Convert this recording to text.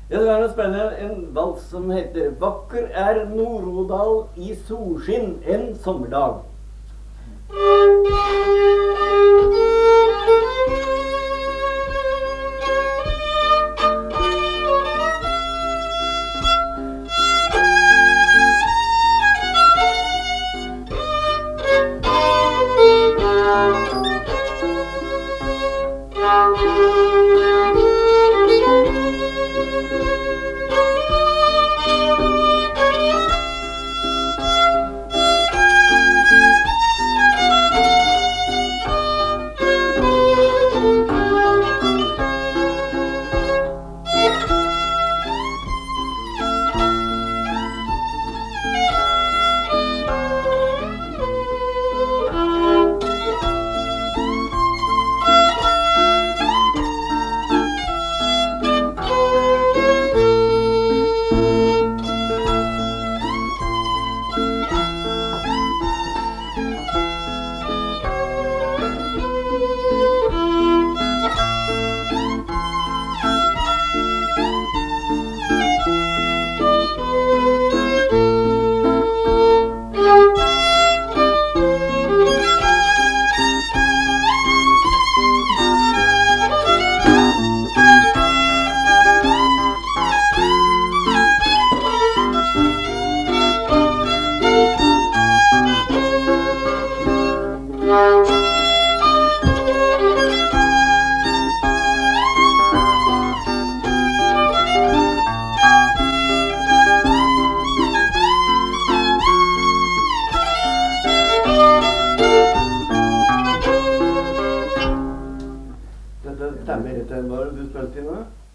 Ja, det er noe spennende. En vals som heter «Vakker er Nord-Odal i solskinn en sommerdag». Dette stemmer. Hva har du spilt i nå?